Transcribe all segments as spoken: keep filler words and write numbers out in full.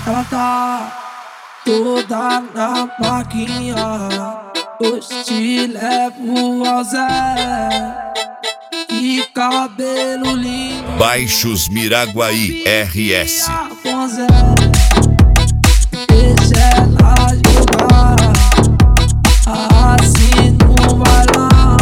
Ela tá toda na maquinha. Hoje te levo ao Zé. Que cabelo lindo. Baixos Miraguaí R S. Deixa ela jogar, assim não vai lá.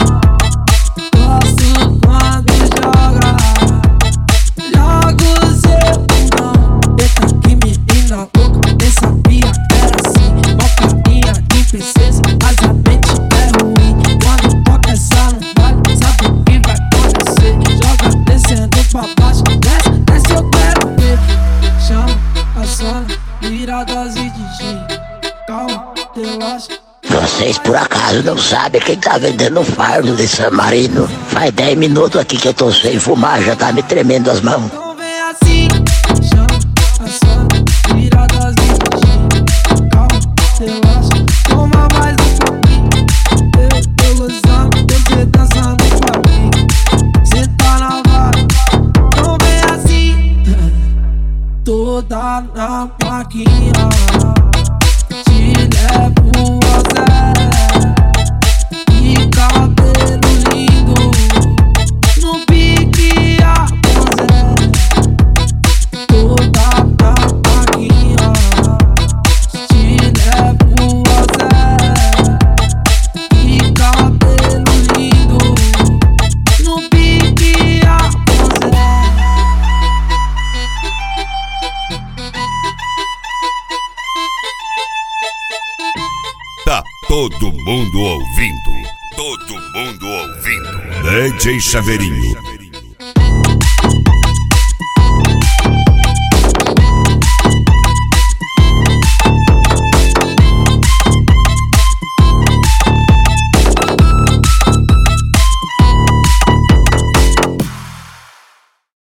Gosto quando joga, joga o seu não. Eita que menina louca, nem sabia que era assim. Bocainha de princesa, mas a mente é ruim. Quando toca essa não vai, sabe o que vai acontecer. Joga descendo pra baixo, desce, desce eu quero ver. Chama a Sônia, vira dose de gin. Calma, relaxa. Vocês por acaso não sabem quem tá vendendo fardo de San Marino? Faz dez minutos aqui que eu tô sem fumar, já tá me tremendo as mãos. Não vem assim, chama a Sônia, vira dose de gin. Calma, relaxa, toma mais um pouquinho. Eu tô gozando, você dançando pra mim. Cê tá na vibe, não vem assim. Toda na maquinha, te levo ao Zé. Que cabelo lindo, no pique a Zé. Toda na maquinha, te levo ao Zé. Que cabelo lindo, no pique a Zé. Tá todo mundo ouvindo. Todo mundo ouvindo. D J Chaveirinho